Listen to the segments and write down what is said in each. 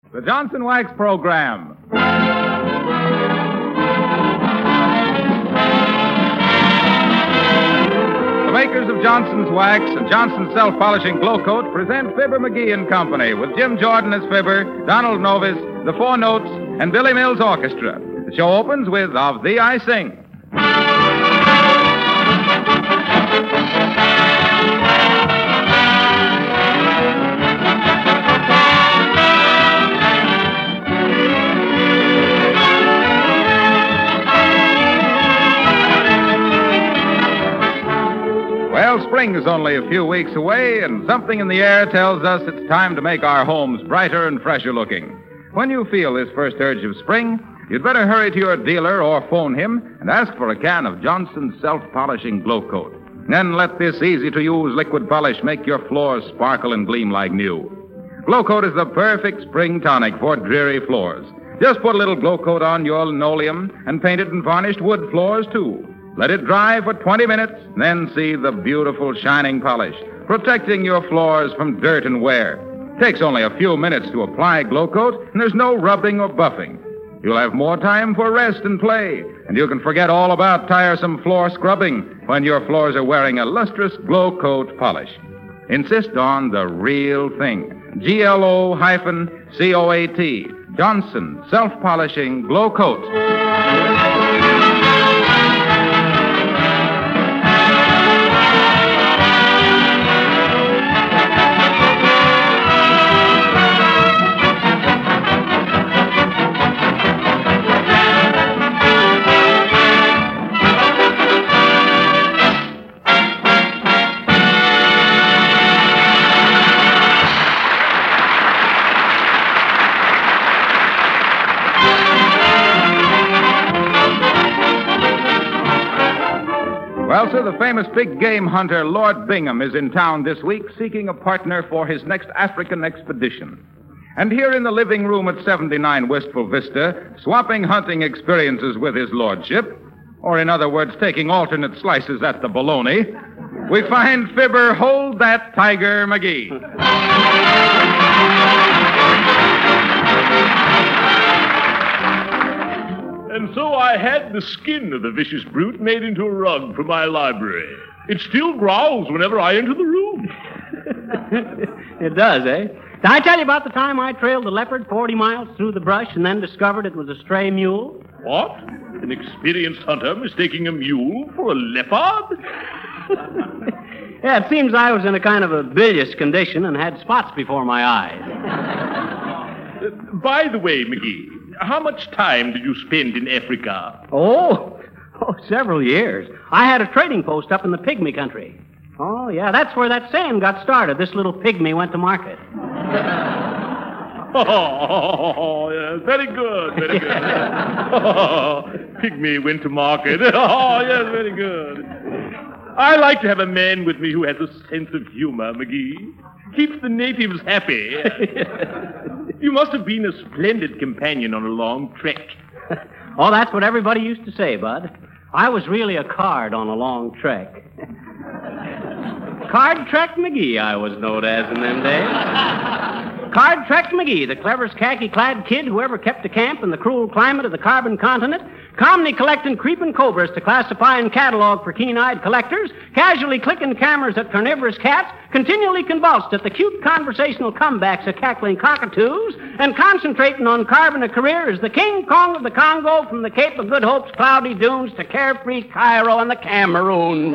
The Johnson Wax Program. The makers of Johnson's Wax and Johnson's Self-Polishing Glow Coat present Fibber McGee and Company with Jim Jordan as Fibber, Donald Novis, the Four Notes, and Billy Mills Orchestra. The show opens with Of Thee I Sing. Well, spring is only a few weeks away, and something in the air tells us it's time to make our homes brighter and fresher looking. When you feel this first urge of spring, you'd better hurry to your dealer or phone him and ask for a can of Johnson's Self-Polishing Glow Coat. Then let this easy-to-use liquid polish make your floors sparkle and gleam like new. Glow Coat is the perfect spring tonic for dreary floors. Just put a little Glow Coat on your linoleum and painted and varnished wood floors, too. Let it dry for 20 minutes, then see the beautiful shining polish, protecting your floors from dirt and wear. It takes only a few minutes to apply Glow Coat, and there's no rubbing or buffing. You'll have more time for rest and play, and you can forget all about tiresome floor scrubbing when your floors are wearing a lustrous Glow Coat polish. Insist on the real thing. GLO-COAT. Johnson Self-Polishing Glow Coat. Well, sir, the famous big game hunter Lord Bingham is in town this week seeking a partner for his next African expedition. And here in the living room at 79 Wistful Vista, swapping hunting experiences with his lordship, or in other words, taking alternate slices at the bologna, we find Fibber Hold That Tiger McGee. And so I had the skin of the vicious brute made into a rug for my library. It still growls whenever I enter the room. It does, eh? Did I tell you about the time I trailed a leopard 40 miles through the brush and then discovered it was a stray mule? What? An experienced hunter mistaking a mule for a leopard? Yeah, it seems I was in a kind of a bilious condition and had spots before my eyes. By the way, McGee, how much time did you spend in Africa? Oh, several years. I had a trading post up in the pygmy country. Oh, yeah, that's where that saying got started. This little pygmy went to market. Oh, yes, very good, very good. Oh, pygmy went to market. Oh, yes, very good. I like to have a man with me who has a sense of humor, McGee. Keeps the natives happy. You must have been a splendid companion on a long trek. Oh, that's what everybody used to say, Bud. I was really a card on a long trek. Card Trek McGee, I was known as in them days. Card Trek McGee, the cleverest khaki-clad kid who ever kept a camp in the cruel climate of the carbon continent, calmly collecting creeping cobras to classify and catalog for keen-eyed collectors, casually clicking cameras at carnivorous cats, continually convulsed at the cute conversational comebacks of cackling cockatoos, and concentrating on carving a career as the King Kong of the Congo from the Cape of Good Hope's cloudy dunes to carefree Cairo and the Cameroons.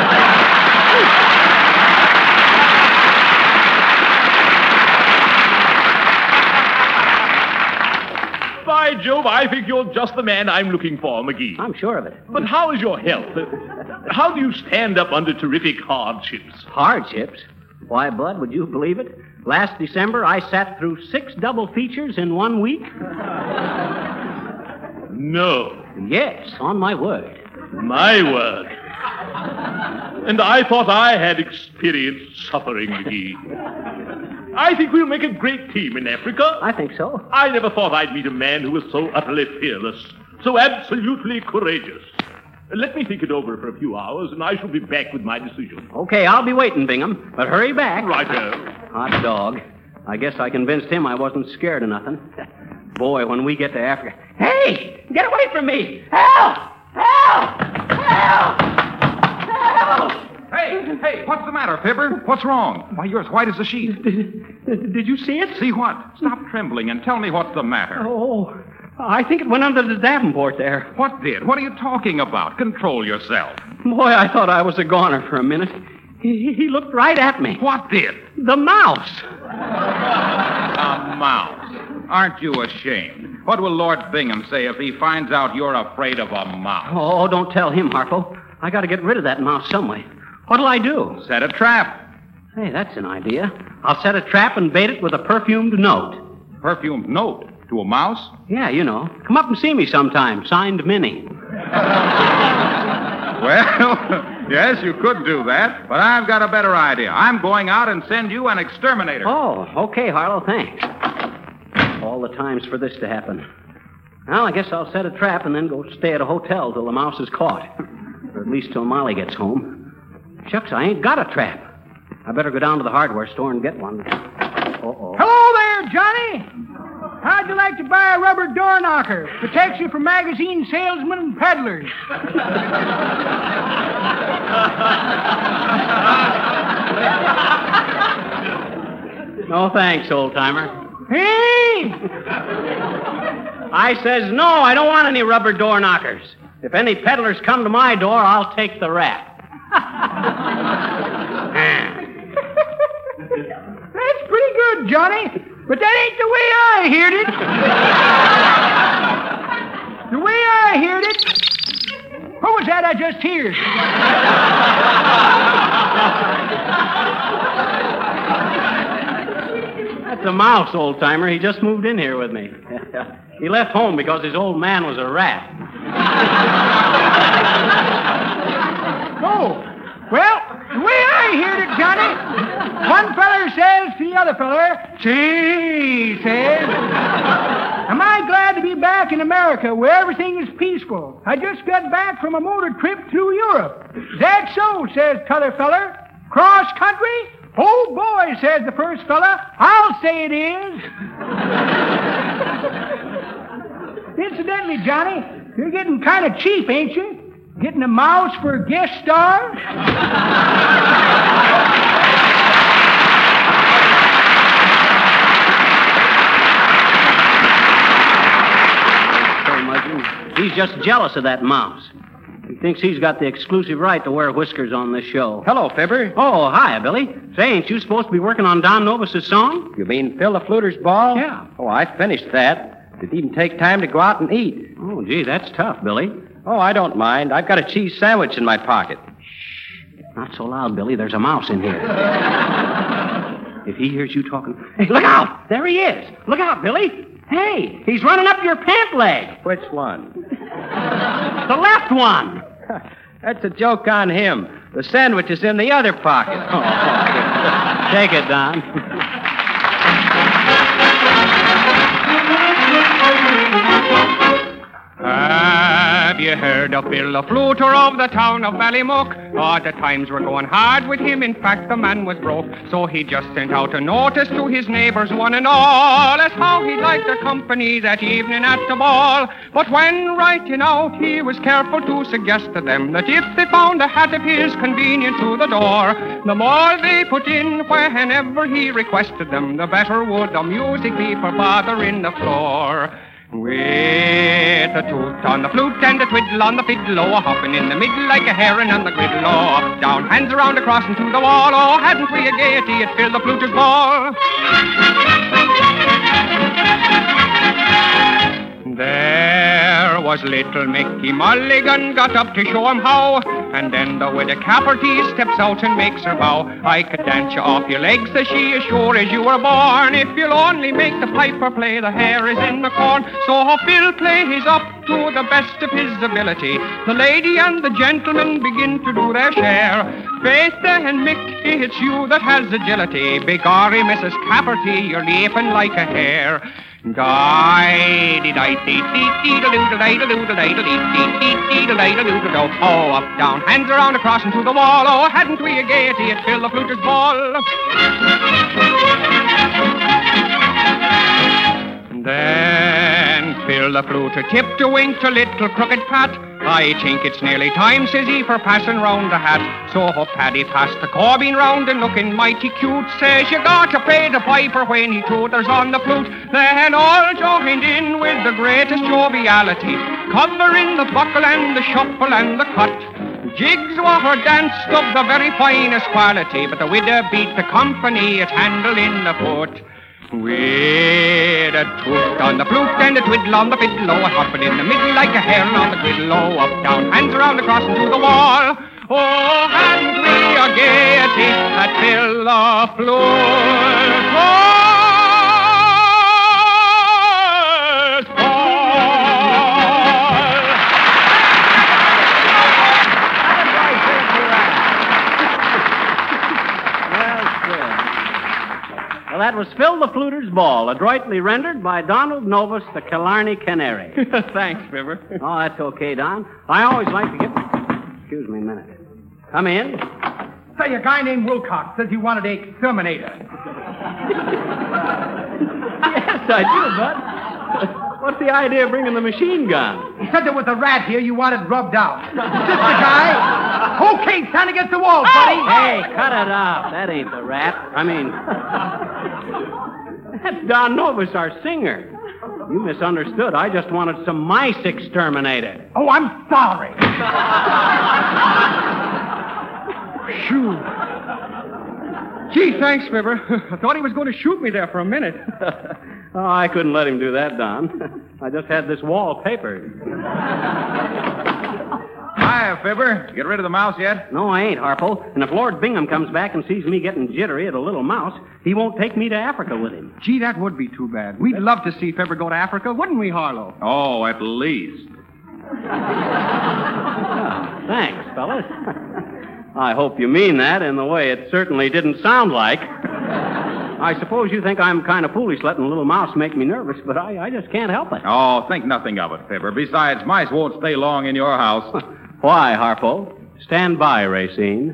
By Jove, I think you're just the man I'm looking for, McGee. I'm sure of it. But how is your health? How do you stand up under terrific hardships? Hardships? Why, Bud, would you believe it? Last December, I sat through 6 double features in 1 week. No. Yes, on my word. My word. And I thought I had experienced suffering, McGee. I think we'll make a great team in Africa. I think so. I never thought I'd meet a man who was so utterly fearless, so absolutely courageous. Let me think it over for a few hours, and I shall be back with my decision. Okay, I'll be waiting, Bingham. But hurry back. Righto. Hot dog. I guess I convinced him I wasn't scared of nothing. Boy, when we get to Africa... Hey! Get away from me! Help! Help! Help! Help! Hey, what's the matter, Fibber? What's wrong? Why, you're as white as a sheet. Did you see it? See what? Stop trembling and tell me what's the matter. Oh, I think it went under the Davenport there. What did? What are you talking about? Control yourself. Boy, I thought I was a goner for a minute. He looked right at me. What did? The mouse. A mouse. Aren't you ashamed? What will Lord Bingham say if he finds out you're afraid of a mouse? Oh, don't tell him, Harpo. I got to get rid of that mouse some way. What'll I do? Set a trap. Hey, that's an idea. I'll set a trap and bait it with a perfumed note. Perfumed note? To a mouse? Yeah, you know. Come up and see me sometime. Signed, Minnie. Well, yes, you could do that, but I've got a better idea. I'm going out and send you an exterminator. Oh, okay, Harlow, thanks. All the times for this to happen. Well, I guess I'll set a trap and then go stay at a hotel till the mouse is caught. Or at least till Molly gets home. Shucks, I ain't got a trap. I better go down to the hardware store and get one. Uh-oh. Hello there, Johnny. How'd you like to buy a rubber door knocker? Protects you from magazine salesmen and peddlers. No thanks, old-timer. Hey! I says no, I don't want any rubber door knockers. If any peddlers come to my door, I'll take the rat. That's pretty good, Johnny. But that ain't the way I heard it. The way I heard it... What was that I just heard? That's a mouse, old-timer. He just moved in here with me. He left home because his old man was a rat. Oh, well, the way I heard it, Johnny, one feller says to the other feller, "Gee," says, "am I glad to be back in America where everything is peaceful. I just got back from a motor trip through Europe." "That so," says t'other feller. "Cross country?" "Oh, boy," says the first fella. "I'll say it is." Incidentally, Johnny, you're getting kind of cheap, ain't you? Getting a mouse for a guest star? Say, Mudgeon, he's just jealous of that mouse. He thinks he's got the exclusive right to wear whiskers on this show. Hello, Fibber. Oh, hi, Billy. Say, ain't you supposed to be working on Don Novus's song? You mean Phil the Fluter's ball? Yeah. Oh, I finished that. Didn't even take time to go out and eat. Oh, gee, that's tough, Billy. Oh, I don't mind. I've got a cheese sandwich in my pocket. Not so loud, Billy. There's a mouse in here. If he hears you talking... Hey, look out! There he is. Look out, Billy. Hey, he's running up your pant leg. Which one? The left one. That's a joke on him. The sandwich is in the other pocket. Oh, take it, Don. Have you heard of Bill the Fluter of the town of Ballymook? Oh, the times were going hard with him. In fact, the man was broke. So he just sent out a notice to his neighbors, one and all, as how he'd like their company that evening at the ball. But when writing out, he was careful to suggest to them that if they found a hat of his convenient to the door, the more they put in whenever he requested them, the better would the music be for bothering the floor. With a toot on the flute and a twiddle on the fiddle, oh, hopping in the middle like a heron on the griddle, oh, up, down, hands around, across and to the wall, oh, hadn't we a gaiety, it filled the fluter's ball. There was little Mickey Mulligan got up to show him how, and then the widow Cafferty steps out and makes her bow. "I could dance you off your legs," says she, "as sure as you were born, if you'll only make the piper play the hare is in the corn." So Phil plays up to the best of his ability. The lady and the gentleman begin to do their share. "Faith and Mickey, it's you that has agility. Begorry, Mrs. Cafferty, you're leaping like a hare." Oh, up, down, hands around, across and to the wall. Oh, hadn't we a gaiety, it filled the fluter's ball. Then Phil the fluter tipped a wink to little crooked Pat. I think it's nearly time, says he, for passing round the hat. So up Paddy passed the corbin round and looking mighty cute. Says you got to pay the piper when he tooters on the flute. Then all joined in with the greatest joviality, covering the buckle and the shuffle and the cut. Jigs were danced of the very finest quality, but the widow beat the company at handle in the foot. With a toot on the flute and a twiddle on the fiddle, oh, hopping in the middle like a hare on the griddle, oh, up, down, hands around, across and to the wall. Oh, hadn't we a gaiety at Phil the flute? Well, that was Phil the Fluter's Ball, adroitly rendered by Donald Novus, the Killarney Canary. Thanks, Fibber. Oh, that's okay, Don. I always like to get... Excuse me a minute. Come in. Say, a guy named Wilcox says you wanted a exterminator. Yes, I do, Bud. What's the idea of bringing the machine gun? He said there was a rat here you wanted rubbed out. Is this the guy? Okay, stand against the wall, buddy. Hey, cut it out. That ain't the rat. I mean... That's Don Novus, our singer. You misunderstood. I just wanted some mice exterminated. Oh, I'm sorry. Shoo. Gee, thanks, Fibber. I thought he was going to shoot me there for a minute. Oh, I couldn't let him do that, Don. I just had this wall papered. Hiya, Fibber. Get rid of the mouse yet? No, I ain't, Harpo. And if Lord Bingham comes back and sees me getting jittery at a little mouse, he won't take me to Africa with him. Gee, that would be too bad. We'd love to see Fibber go to Africa, wouldn't we, Harlow? Oh, at least. Thanks, fellas. I hope you mean that in the way it certainly didn't sound like. I suppose you think I'm kind of foolish letting a little mouse make me nervous, but I just can't help it. Oh, think nothing of it, Fibber. Besides, mice won't stay long in your house. Why, Harpo? Stand by, Racine.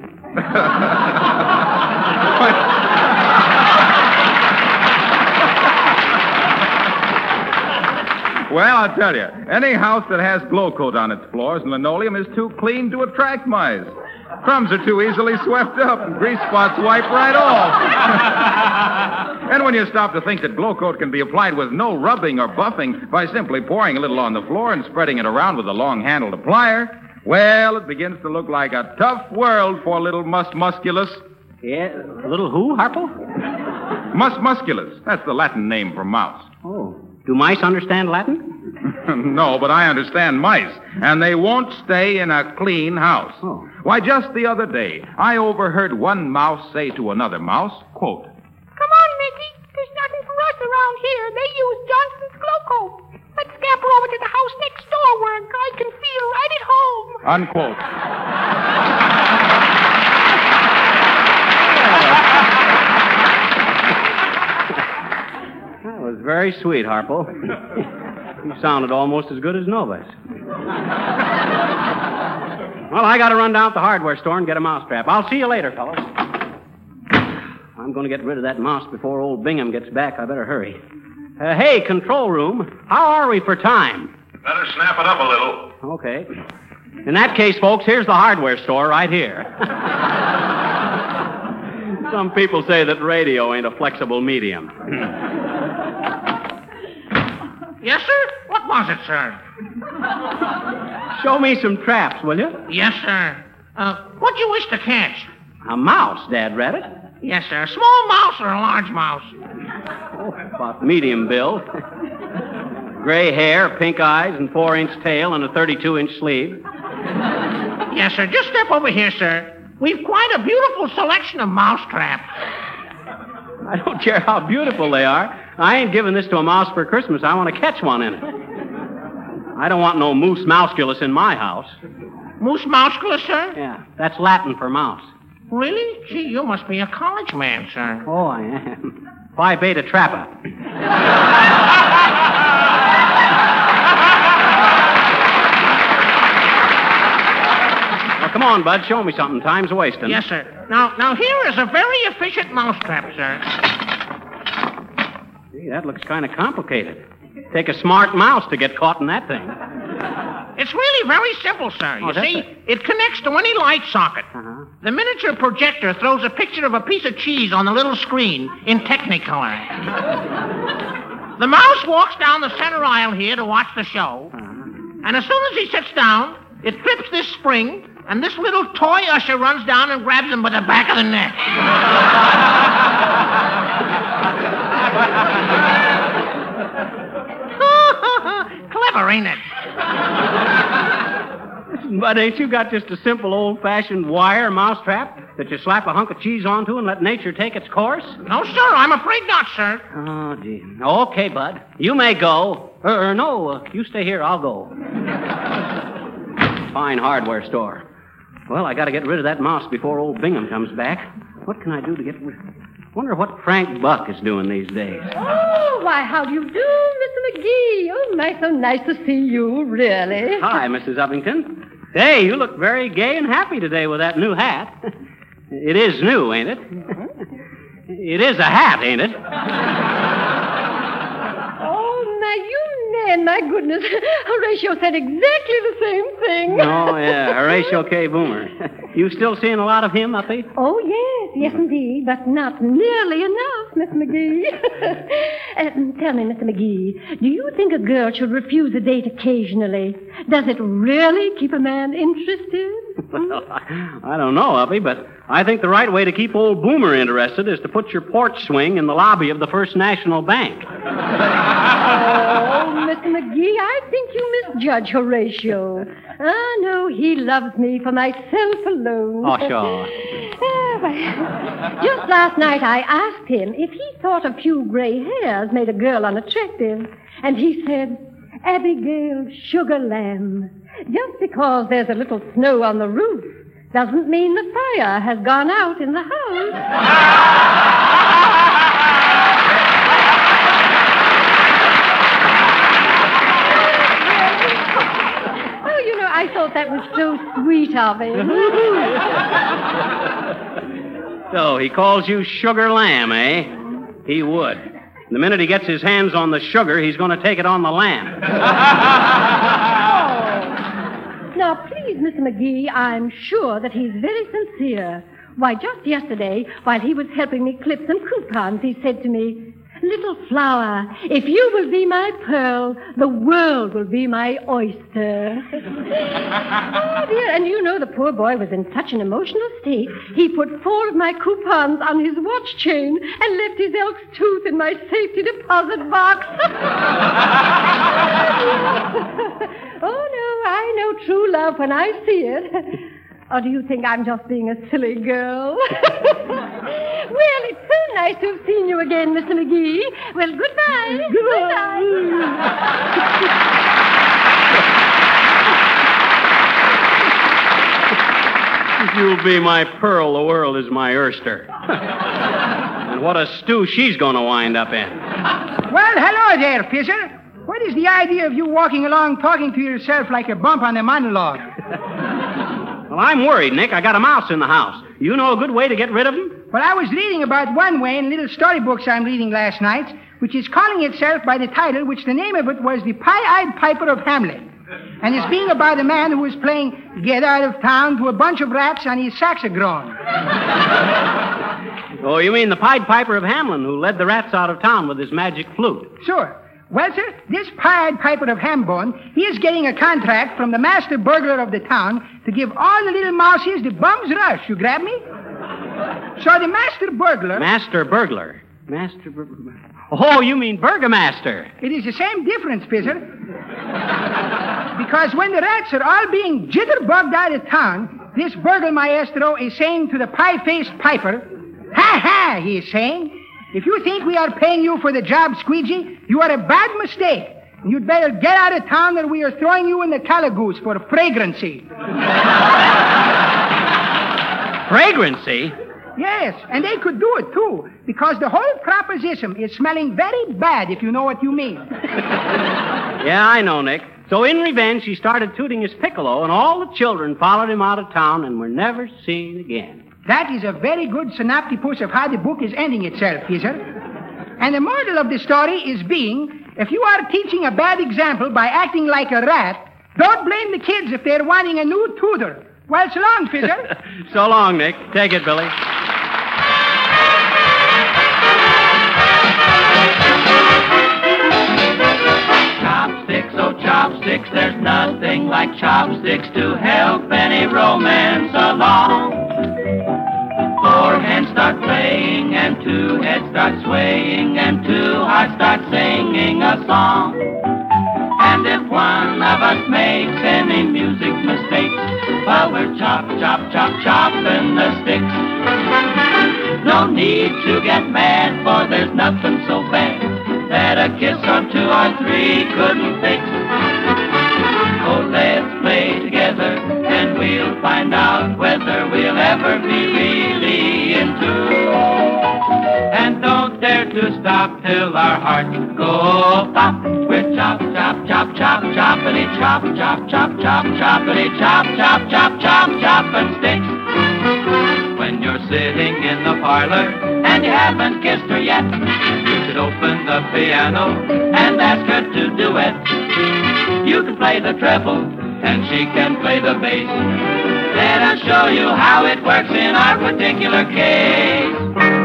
Well, I'll tell you, any house that has glow coat on its floors and linoleum is too clean to attract mice. Crumbs are too easily swept up, and grease spots wipe right off. And when you stop to think that glow coat can be applied with no rubbing or buffing by simply pouring a little on the floor and spreading it around with a long-handled applier, well, it begins to look like a tough world for little musculus. Yeah, little who, Harpo? Musculus. That's the Latin name for mouse. Oh. Do mice understand Latin? No, but I understand mice, and they won't stay in a clean house. Oh. Why, just the other day, I overheard one mouse say to another mouse, quote, "Come on, Mickey. There's nothing for us around here. They use Johnson's Glow Coat. Let's scamper over to the house next door where a guy can feel right at home." Unquote. That was very sweet, Harpo. You sounded almost as good as Novus. Well, I got to run down to the hardware store and get a mousetrap. I'll see you later, fellas. I'm going to get rid of that mouse before old Bingham gets back. I better hurry. Hey, control room, how are we for time? Better snap it up a little. Okay. In that case, folks, here's the hardware store right here. Some people say that radio ain't a flexible medium. Yes, sir? What was it, sir? Show me some traps, will you? Yes, sir. What'd you wish to catch? A mouse, Dad Rabbit. Yes, sir. A small mouse or a large mouse? Oh, about medium build. Gray hair, pink eyes, and 4-inch tail, and a 32-inch sleeve. Yes, sir. Just step over here, sir. We've quite a beautiful selection of mouse traps. I don't care how beautiful they are. I ain't giving this to a mouse for Christmas. I want to catch one in it. I don't want no moose mouseculus in my house. Moose mouseculus, sir? Yeah, that's Latin for mouse. Really? Gee, you must be a college man, sir. Oh, I am. Phi Beta Trappa. Well, come on, Bud. Show me something. Time's wasting. Yes, sir. Now here is a very efficient mousetrap, sir. Gee, that looks kind of complicated. Take a smart mouse to get caught in that thing. It's really very simple, sir. You see, it connects to any light socket. The miniature projector throws a picture of a piece of cheese on the little screen in Technicolor. The mouse walks down the center aisle here to watch the show. And as soon as he sits down, it trips this spring, and this little toy usher runs down and grabs him by the back of the neck. Clever, ain't it? But ain't you got just a simple old-fashioned wire mousetrap that you slap a hunk of cheese onto and let nature take its course? No, sir. I'm afraid not, sir. Oh, gee. Okay, Bud. You may go. No, you stay here. I'll go. Fine hardware store. Well, I got to get rid of that mouse before old Bingham comes back. What can I do to get rid? Wonder what Frank Buck is doing these days. Oh, why, how do you do, Mr. McGee? Oh, so nice to see you, really. Hi, Mrs. Uppington. Hey, you look very gay and happy today with that new hat. It is new, ain't it? It is a hat, ain't it? Oh, you man, my goodness. Horatio said exactly the same thing. Oh, yeah, Horatio K. Boomer. You still seeing a lot of him, Uppy? Oh, yes, indeed, but not nearly enough, Miss McGee. Tell me, Mr. McGee, do you think a girl should refuse a date occasionally? Does it really keep a man interested? Well, I don't know, Uppy, but I think the right way to keep old Boomer interested is to put your porch swing in the lobby of the First National Bank. Oh, Miss McGee, I think you misjudge Horatio. Ah, no, he loves me for myself alone. Oh, sure. Just last night I asked him if he thought a few gray hairs made a girl unattractive. And he said, Abigail Sugar Lamb, just because there's a little snow on the roof doesn't mean the fire has gone out in the house. I thought that was so sweet of him. So he calls you Sugar Lamb, eh? He would. The minute he gets his hands on the sugar, he's going to take it on the lamb. Oh. Now, please, Mr. McGee, I'm sure that he's very sincere. Why, just yesterday, while he was helping me clip some coupons, he said to me, Little flower, if you will be my pearl, the world will be my oyster. Oh, dear, and you know the poor boy was in such an emotional state, he put 4 of my coupons on his watch chain and left his elk's tooth in my safety deposit box. Oh, no, I know true love when I see it. Or do you think I'm just being a silly girl? Well, it's so nice to have seen you again, Mr. McGee. Well, goodbye. Goodbye. If you'll be my pearl, the world is my oyster. And what a stew she's going to wind up in. Well, hello there, Fizzer. What is the idea of you walking along talking to yourself like a bump on a monologue? Well, I'm worried, Nick. I got a mouse in the house. You know a good way to get rid of him? Well, I was reading about one way in little storybooks I'm reading last night, which is calling itself by the title, which the name of it was The Pie-Eyed Piper of Hamlet. And it's being about a man who was playing Get Out of Town to a bunch of rats on his saxophone. Oh, you mean the Pied Piper of Hamelin who led the rats out of town with his magic flute? Sure. Well, sir, this Pied Piper of Hambone, he is getting a contract from the master burglar of the town to give all the little mouses the bum's rush. You grab me? So the master burglar... Master burglar? Master burglar... Oh, you mean burgomaster. It is the same difference, Fizzer. Because when the rats are all being jitterbugged out of town, this burglar maestro is saying to the pie-faced piper, Ha ha, he is saying, if you think we are paying you for the job, Squeegee, you are a bad mistake. You'd better get out of town or we are throwing you in the calagoose for fragrancy. Fragrancy? Yes, and they could do it, too, because the whole proposition is smelling very bad, if you know what you mean. Yeah, I know, Nick. So in revenge, he started tooting his piccolo, and all the children followed him out of town and were never seen again. That is a very good synopsis of how the book is ending itself, Fizzer. And the moral of the story is being, if you are teaching a bad example by acting like a rat, don't blame the kids if they're wanting a new tutor. Well, so long, Fizzer. So long, Nick. Take it, Billy. Chopsticks, oh chopsticks, there's nothing like chopsticks to help any romance along. 4 hands start playing and 2 heads start swaying and 2 hearts start singing a song. And if one of us makes any music mistakes, well, we're chop, chop, chop, chopping the sticks. No need to get mad, for there's nothing so bad that a kiss or 2 or 3 couldn't fix. Oh, let's play together, and we'll find out whether we'll ever be really in tune. And don't dare to stop till our hearts go pop. We're chop, chop, chop, chop, choppity, chop, chop, chop, chop, choppity, chop, chop, chop, chop, chopping sticks. When you're sitting in the parlor and you haven't kissed her yet, you should open the piano and ask her to duet. You can play the treble and she can play the bass. Let us show you how it works in our particular case.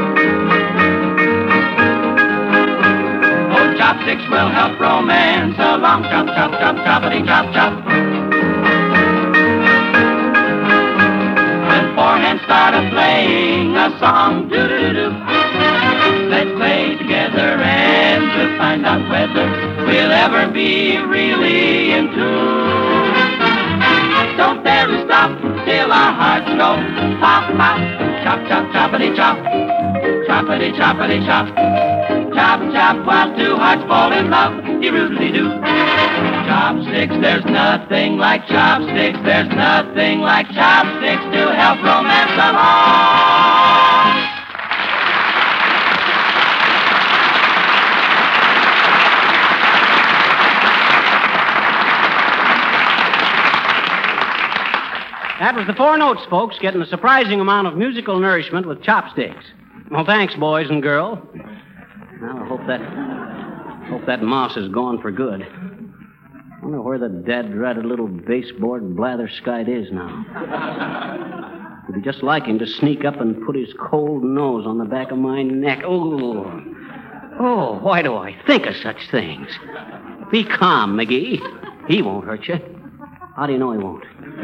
Oh, chopsticks will help romance along. Chop, chop, chop, choppity, chop, chop. When 4 hands start playing a song, do-do-do-do. Let's play together and we'll find out whether we'll ever be really in tune. Don't dare to stop till our hearts go pop, pop. Chop, chop, choppity, chop. Choppity, choppity, chop. Chop, chop, while 2 hearts fall in love. De-roodly-doo. Chopsticks, there's nothing like chopsticks. There's nothing like chopsticks to help romance along. That was the 4 notes, folks, getting a surprising amount of musical nourishment with chopsticks. Well, thanks, boys and girl. Now, I hope that mouse is gone for good. I wonder where the dad-ratted little baseboard blatherskite is now. It'd be just like him to sneak up and put his cold nose on the back of my neck. Oh, why do I think of such things? Be calm, McGee. He won't hurt you. How do you know he won't?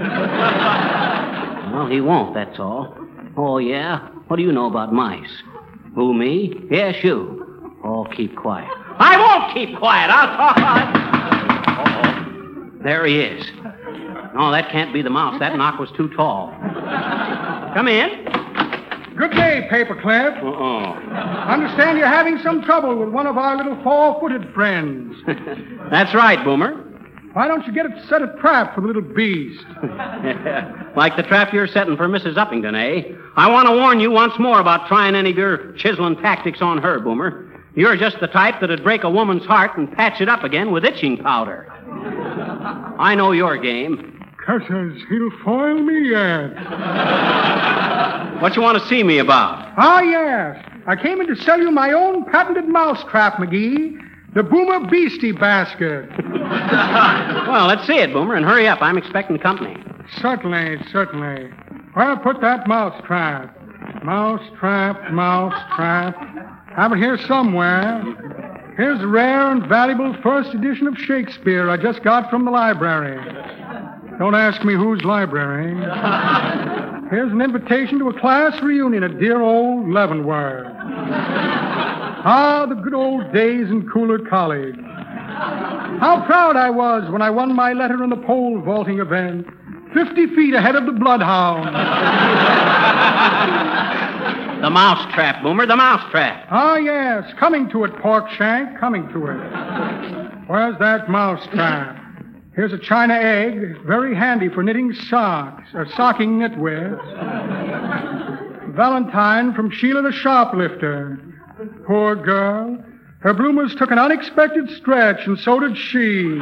Well, he won't, that's all. Oh, yeah? What do you know about mice? Who, me? Yes, you. Oh, keep quiet. I won't keep quiet. I'll talk. Uh-oh. There he is. No, that can't be the mouse. That knock was too tall. Come in. Good day, Paperclip. Uh-oh. Understand you're having some trouble with one of our little 4-footed friends. That's right, Boomer. Why don't you get it set a trap for the little beast? Like the trap you're setting for Mrs. Uppington, eh? I want to warn you once more about trying any of your chiseling tactics on her, Boomer. You're just the type that'd break a woman's heart and patch it up again with itching powder. I know your game. Curses, he'll foil me yet. What you want to see me about? Ah, yes. I came in to sell you my own patented mousetrap, McGee. The Boomer Beastie Basket. Well, let's see it, Boomer, and hurry up. I'm expecting company. Certainly. Where put that mousetrap? Mousetrap. Have it here somewhere. Here's a rare and valuable first edition of Shakespeare I just got from the library. Don't ask me whose library. Here's an invitation to a class reunion at dear old Leavenworth. Ah, the good old days in Cooler College. How proud I was when I won my letter in the pole vaulting event, 50 feet ahead of the bloodhound. The mousetrap, Boomer, the mousetrap. Ah, yes, coming to it, Porkshank, coming to it. Where's that mousetrap? Here's a china egg, very handy for knitting socks, or socking knit with. Valentine from Sheila the Shoplifter. Poor girl. Her bloomers took an unexpected stretch, and so did she.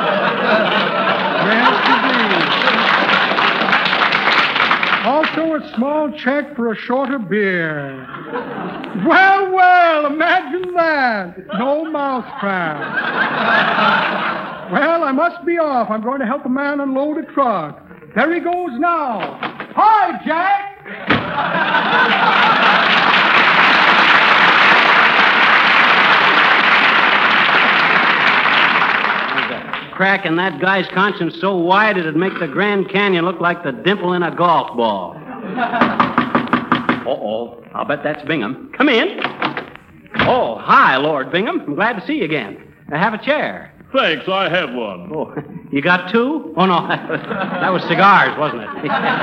Yes, indeed. Also, a small check for a shorter beer. Well, well, imagine that. No mousetrap. Well, I must be off. I'm going to help a man unload a truck. There he goes now. Hi, Jack! Crack in that guy's conscience so wide it'd make the Grand Canyon look like the dimple in a golf ball. Uh-oh. I'll bet that's Bingham. Come in. Oh, hi, Lord Bingham. I'm glad to see you again. Have a chair. Thanks, I have one. Oh, you got two? Oh, no, that was cigars, wasn't it?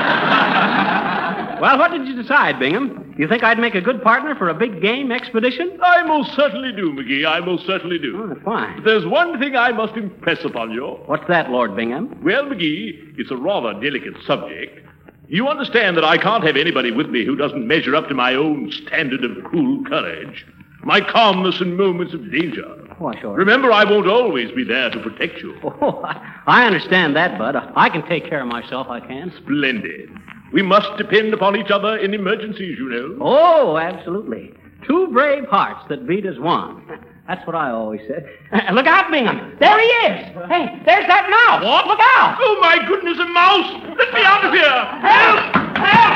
Well, what did you decide, Bingham? You think I'd make a good partner for a big game expedition? I most certainly do, McGee. I most certainly do. Oh, fine. But there's one thing I must impress upon you. What's that, Lord Bingham? Well, McGee, it's a rather delicate subject. You understand that I can't have anybody with me who doesn't measure up to my own standard of cool courage. My calmness in moments of danger. Oh, sure. Remember, I won't always be there to protect you. Oh, I understand that, Bud. I can take care of myself, I can. Splendid. We must depend upon each other in emergencies, you know. Oh, absolutely. Two brave hearts that beat as one. That's what I always said. Look out, Bingham. There he is. Hey, there's that mouse. What? Look out. Oh, my goodness, a mouse. Let me out of here. Help! Help!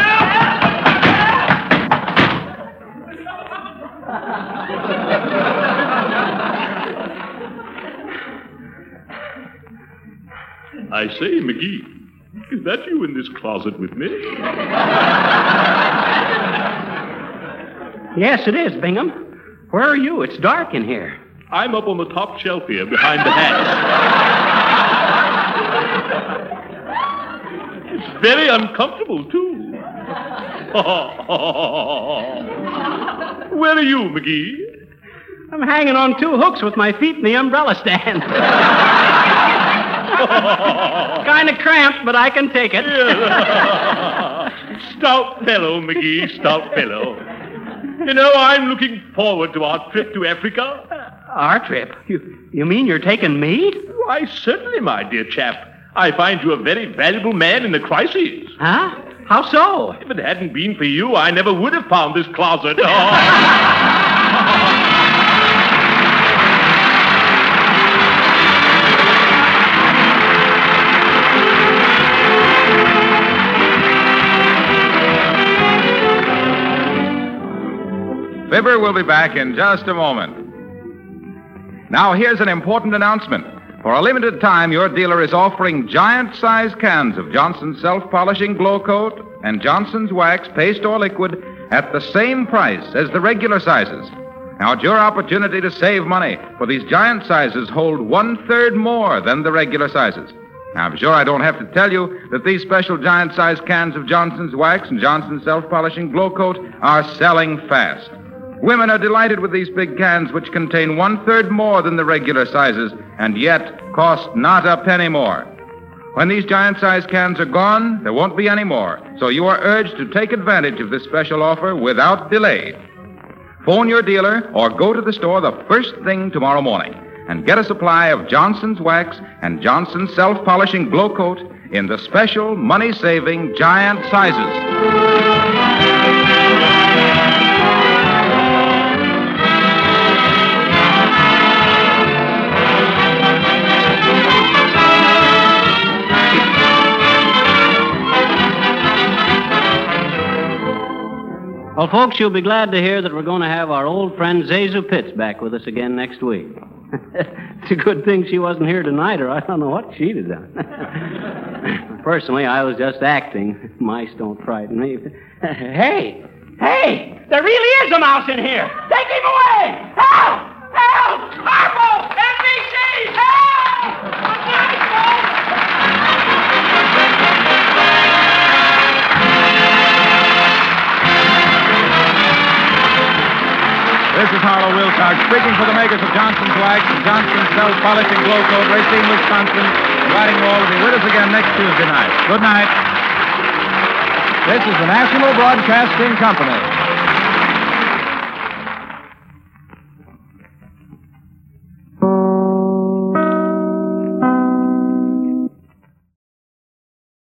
I say, McGee, is that you in this closet with me? Yes, it is, Bingham. Where are you? It's dark in here. I'm up on the top shelf here behind the hat. It's very uncomfortable, too. Where are you, McGee? I'm hanging on two hooks with my feet in the umbrella stand. Kind of cramped, but I can take it. Stout fellow, McGee, stout fellow. You know, I'm looking forward to our trip to Africa. Our trip? You mean you're taking me? Why, certainly, my dear chap. I find you a very valuable man in the crisis. Huh? How so? If it hadn't been for you, I never would have found this closet. Fibber will be back in just a moment. Now, here's an important announcement. For a limited time, your dealer is offering giant-sized cans of Johnson's self-polishing glow coat and Johnson's wax, paste or liquid, at the same price as the regular sizes. Now, it's your opportunity to save money, for these giant sizes hold 1/3 more than the regular sizes. Now, I'm sure I don't have to tell you that these special giant-sized cans of Johnson's wax and Johnson's self-polishing glow coat are selling fast. Women are delighted with these big cans, which contain 1/3 more than the regular sizes, and yet cost not a penny more. When these giant-sized cans are gone, there won't be any more, so you are urged to take advantage of this special offer without delay. Phone your dealer or go to the store the first thing tomorrow morning and get a supply of Johnson's wax and Johnson's self-polishing glow coat in the special money-saving giant sizes. Well, folks, you'll be glad to hear that we're going to have our old friend Zazu Pitts back with us again next week. It's a good thing she wasn't here tonight, or I don't know what she'd have done. Personally, I was just acting. Mice don't frighten me. Hey! There really is a mouse in here! Take him away! Help! Harpo! NBC! Help! This is Harlow Wilcox speaking for the makers of Johnson's Wax and Johnson's Self-Polishing Glow Coat, Racine, Wisconsin, inviting you all to be with us again next Tuesday night. Good night. This is the National Broadcasting Company.